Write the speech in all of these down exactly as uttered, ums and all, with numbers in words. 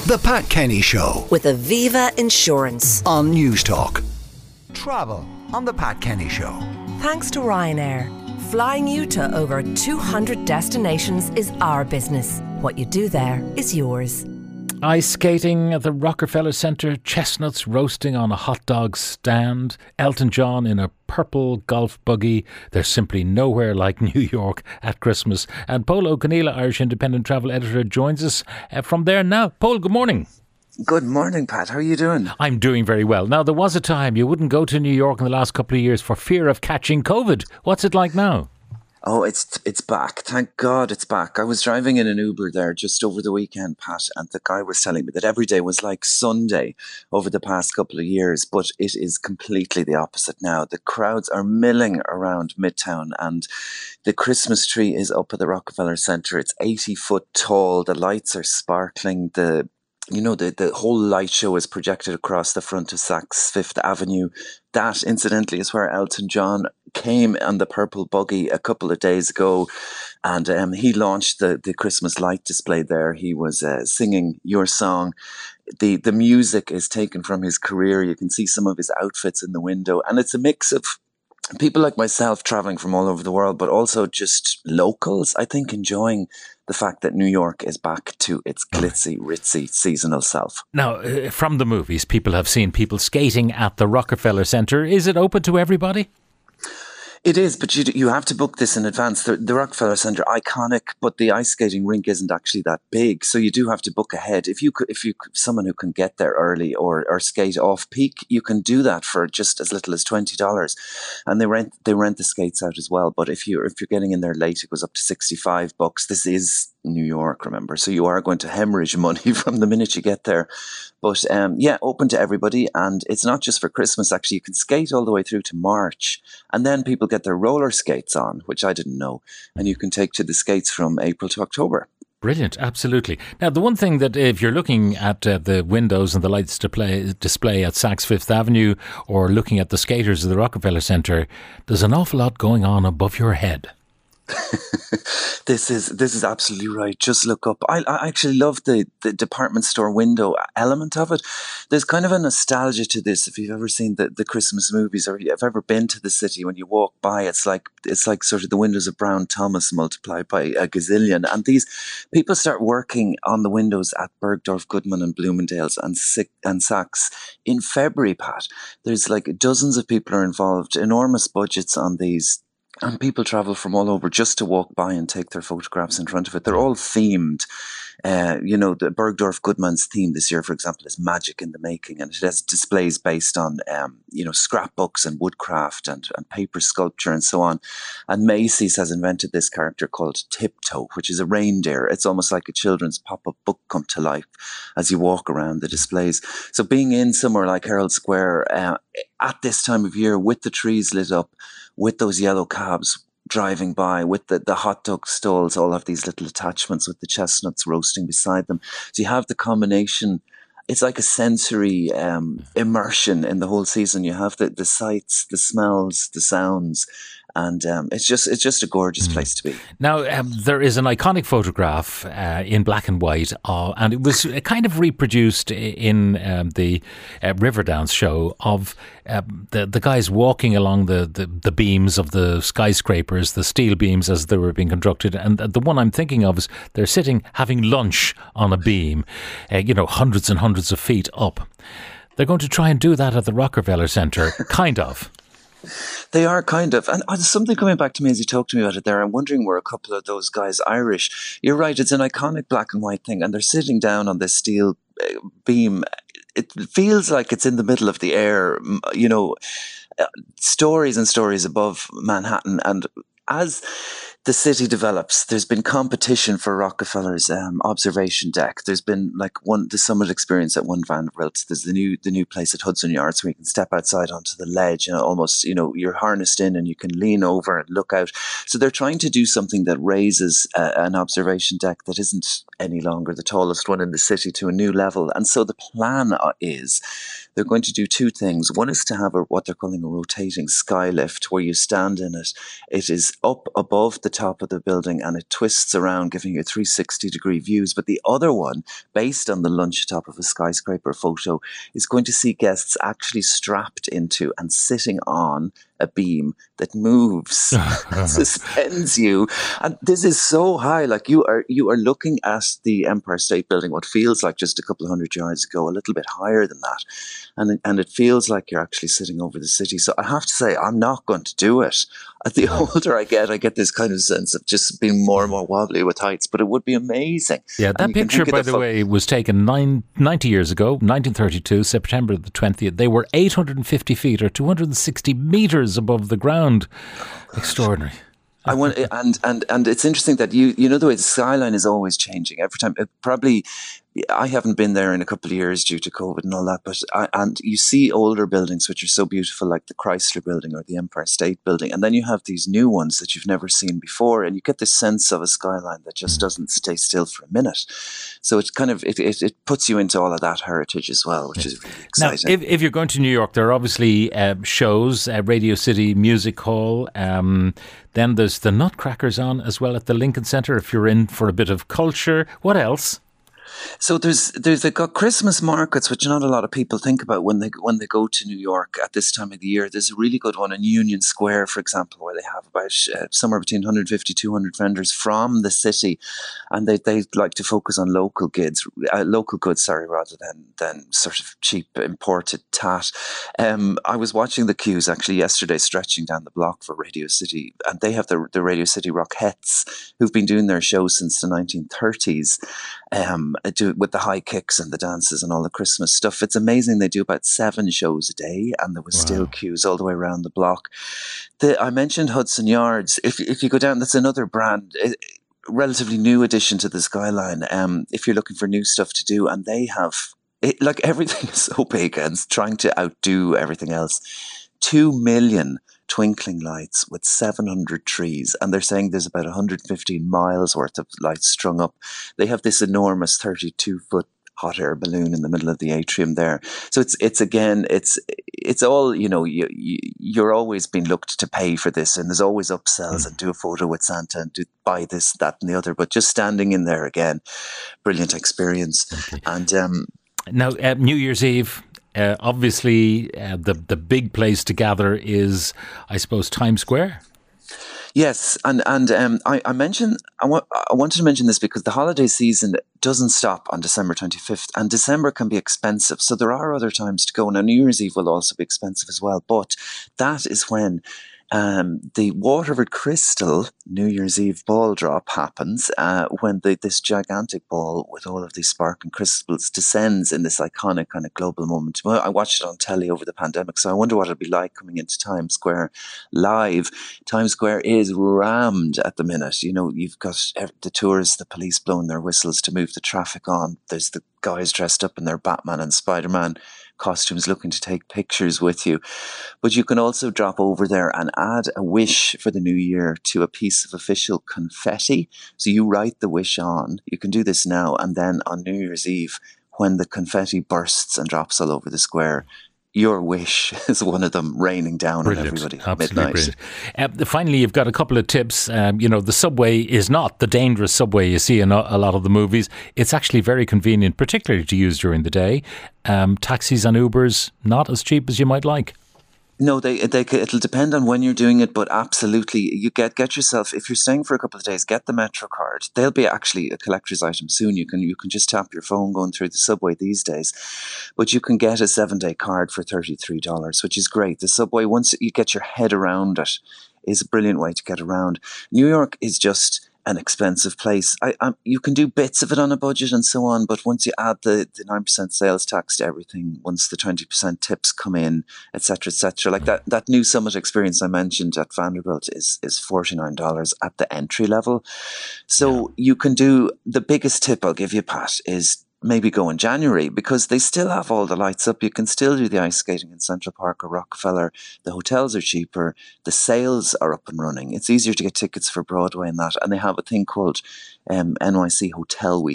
The Pat Kenny Show with Aviva Insurance on News Talk. Travel on The Pat Kenny Show. Thanks to Ryanair. Flying you to over two hundred destinations is our business. What you do there is yours. Ice skating at the Rockefeller Centre, chestnuts roasting on a hot dog stand, Elton John in a purple golf buggy. There's simply nowhere like New York at Christmas. And Paul O'Conneilla, Irish Independent travel editor, joins us uh, from there now. Paul, good morning. Good morning, Pat. How are you doing? I'm doing very well. Now, there was a time you wouldn't go to New York in the last couple of years for fear of catching COVID. What's it like now? Oh, it's it's back. Thank God it's back. I was driving in an Uber there just over the weekend, Pat, and the guy was telling me that every day was like Sunday over the past couple of years, but it is completely the opposite now. The crowds are milling around Midtown and the Christmas tree is up at the Rockefeller Centre. It's eighty foot tall. The lights are sparkling. The You know, the, the whole light show is projected across the front of Saks Fifth Avenue. That, incidentally, is where Elton John came on the purple buggy a couple of days ago. And um, he launched the, the Christmas light display there. He was uh, singing your song. The, the music is taken from his career. You can see some of his outfits in the window. And it's a mix of people like myself traveling from all over the world, but also just locals, I think, enjoying the fact that New York is back to its glitzy, ritzy, seasonal self. Now, uh, from the movies, people have seen people skating at the Rockefeller Centre. Is it open to everybody? It is, but you you have to book this in advance. The, the Rockefeller Centre, iconic, but the ice skating rink isn't actually that big, so you do have to book ahead. If you could, if you someone who can get there early or or skate off peak, you can do that for just as little as twenty dollars, and they rent they rent the skates out as well. But if you if you're getting in there late, it goes up to sixty five bucks. This is New York, remember, so you are going to hemorrhage money from the minute you get there. But um, yeah, open to everybody, and it's not just for Christmas. Actually, you can skate all the way through to March, and then people get their roller skates on, which I didn't know, and you can take to the skates from April to October. Brilliant, absolutely. Now, the one thing that if you're looking at uh, the windows and the lights display, display at Saks Fifth Avenue or looking at the skaters at the Rockefeller Centre, there's an awful lot going on above your head. This is this is absolutely right. Just look up. I, I actually love the, the department store window element of it. There's kind of a nostalgia to this. If you've ever seen the, the Christmas movies, or if you've ever been to the city, when you walk by, it's like it's like sort of the windows of Brown Thomas multiplied by a gazillion. And these people start working on the windows at Bergdorf Goodman and Bloomingdale's and and Saks in February. Pat, there's like dozens of people are involved. Enormous budgets on these. And people travel from all over just to walk by and take their photographs in front of it. They're all themed. Uh, you know, the Bergdorf Goodman's theme this year, for example, is magic in the making. And it has displays based on, um, you know, scrapbooks and woodcraft and, and paper sculpture and so on. And Macy's has invented this character called Tiptoe, which is a reindeer. It's almost like a children's pop-up book come to life as you walk around the displays. So being in somewhere like Herald Square uh, at this time of year with the trees lit up, with those yellow cabs driving by, with the, the hot dog stalls, all have these little attachments with the chestnuts roasting beside them. So you have the combination. It's like a sensory um, immersion in the whole season. You have the, the sights, the smells, the sounds, and um, it's just it's just a gorgeous mm. place to be. Now, um, there is an iconic photograph uh, in black and white, uh, and it was kind of reproduced in um, the uh, Riverdance show of uh, the the guys walking along the, the, the beams of the skyscrapers, the steel beams as they were being constructed. And the one I'm thinking of is they're sitting having lunch on a beam, uh, you know, hundreds and hundreds of feet up. They're going to try and do that at the Rockefeller Centre, kind of. They are kind of. And there's something coming back to me as you talk to me about it there. I'm wondering, were a couple of those guys Irish? You're right, it's an iconic black and white thing, and they're sitting down on this steel beam. It feels like it's in the middle of the air, you know, stories and stories above Manhattan. And as the city develops, there's been competition for Rockefeller's um, observation deck. There's been like one, the Summit Experience at One Vanderbilt. There's the new, the new place at Hudson Yards where you can step outside onto the ledge and almost, you know, you're harnessed in and you can lean over and look out. So they're trying to do something that raises uh, an observation deck that isn't any longer the tallest one in the city to a new level. And so the plan is they're going to do two things. One is to have a, what they're calling a rotating sky lift, where you stand in it. It is up above the top of the building and it twists around, giving you three hundred sixty degree views. But the other one, based on the lunch top of a skyscraper photo, is going to see guests actually strapped into and sitting on a beam that moves, suspends you. And this is so high. Like you are, you are looking at the Empire State Building, what feels like just a couple of hundred yards ago, a little bit higher than that. And it, and it feels like you're actually sitting over the city. So I have to say, I'm not going to do it. As the older I get, I get this kind of sense of just being more and more wobbly with heights, but it would be amazing. Yeah, that picture, by the, the way, was taken nine, ninety years ago, nineteen thirty-two, September the twentieth. They were eight hundred fifty feet or two hundred sixty metres above the ground. Extraordinary. I want, and, and, and it's interesting that you, you know, the way the skyline is always changing every time. It probably, I haven't been there in a couple of years due to COVID and all that, but I, and you see older buildings which are so beautiful, like the Chrysler Building or the Empire State Building, and then you have these new ones that you've never seen before, and you get this sense of a skyline that just doesn't stay still for a minute. So it's kind of it it, it puts you into all of that heritage as well, which is really exciting. Now, if, if you're going to New York, there are obviously uh, shows, uh, Radio City Music Hall. Um, then there's the Nutcrackers on as well at the Lincoln Center. If you're in for a bit of culture, what else? So there's there's they've got Christmas markets, which not a lot of people think about when they when they go to New York at this time of the year. There's a really good one in Union Square, for example, where they have about uh, somewhere between one hundred fifty, two hundred vendors from the city, and they they like to focus on local goods, uh, local goods, sorry, rather than than sort of cheap imported tat. Um, I was watching the queues actually yesterday, stretching down the block for Radio City, and they have the the Radio City Rockettes, who've been doing their show since the nineteen thirties. Um, do with the high kicks and the dances and all the Christmas stuff. It's amazing. They do about seven shows a day, and there was wow. still queues all the way around the block. The, I mentioned Hudson Yards. If if you go down, that's another brand, a relatively new addition to the skyline. Um, if you're looking for new stuff to do, and they have it, like everything is so big and trying to outdo everything else. Two million twinkling lights with seven hundred trees, and they're saying there's about one hundred fifteen miles worth of lights strung up. They have this enormous thirty-two foot hot air balloon in the middle of the atrium there. So it's it's again it's it's all, you know, you, you you're always being looked to pay for this, and there's always upsells mm. and do a photo with Santa and do buy this, that, and the other. But just standing in there again, brilliant experience. Okay. And um, now uh, New Year's Eve. Uh, obviously, uh, the the big place to gather is, I suppose, Times Square. Yes, and and um, I, I mentioned I, wa- I wanted to mention this because the holiday season doesn't stop on December twenty-fifth, and December can be expensive. So there are other times to go. Now, New Year's Eve will also be expensive as well, but that is when Um, the Waterford Crystal New Year's Eve ball drop happens uh, when the, this gigantic ball with all of these sparkling crystals descends in this iconic kind of global moment. Well, I watched it on telly over the pandemic, so I wonder what it'll be like coming into Times Square live. Times Square is rammed at the minute. You know, you've got the tourists, the police blowing their whistles to move the traffic on. There's the guys dressed up in their Batman and Spider-Man costumes looking to take pictures with you. But you can also drop over there and add a wish for the new year to a piece of official confetti. So you write the wish on. You can do this now, and then on New Year's Eve, when the confetti bursts and drops all over the square, your wish is one of them raining down brilliant. On everybody at midnight. Uh, finally, you've got a couple of tips. Um, you know, the subway is not the dangerous subway you see in a, a lot of the movies. It's actually very convenient, particularly to use during the day. Um, taxis and Ubers, not as cheap as you might like. No, they, they it'll depend on when you're doing it, but absolutely, you get get yourself, if you're staying for a couple of days, get the Metro card. They'll be actually a collector's item soon. You can you can just tap your phone going through the subway these days, but you can get a seven day card for thirty-three dollars, which is great. The subway, once you get your head around it, is a brilliant way to get around. New York is just an expensive place. I, I, you can do bits of it on a budget and so on, but once you add the, the nine percent sales tax to everything, once the twenty percent tips come in, et cetera, et cetera, like that, that new Summit experience I mentioned at Vanderbilt is, is forty-nine dollars at the entry level. So yeah. You can do, the biggest tip I'll give you, Pat, is maybe go in January, because they still have all the lights up. You can still do the ice skating in Central Park or Rockefeller. The hotels are cheaper. The sales are up and running. It's easier to get tickets for Broadway and that. And they have a thing called um, N Y C Hotel Week,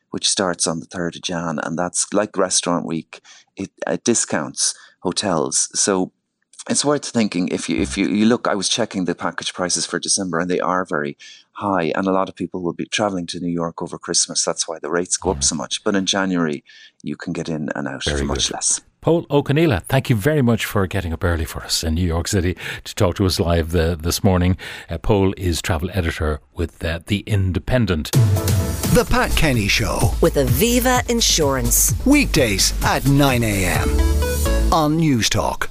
which starts on the third of January, and that's like Restaurant Week. It, it discounts hotels. So it's worth thinking if you if you, you look, I was checking the package prices for December and they are very high, and a lot of people will be travelling to New York over Christmas. That's why the rates go up so much. But in January, you can get in and out Very for much good. less. Paul O'Conneilla, thank you very much for getting up early for us in New York City to talk to us live the, this morning. Uh, Paul is travel editor with uh, The Independent. The Pat Kenny Show. With Aviva Insurance. Weekdays at nine a.m. on News Talk.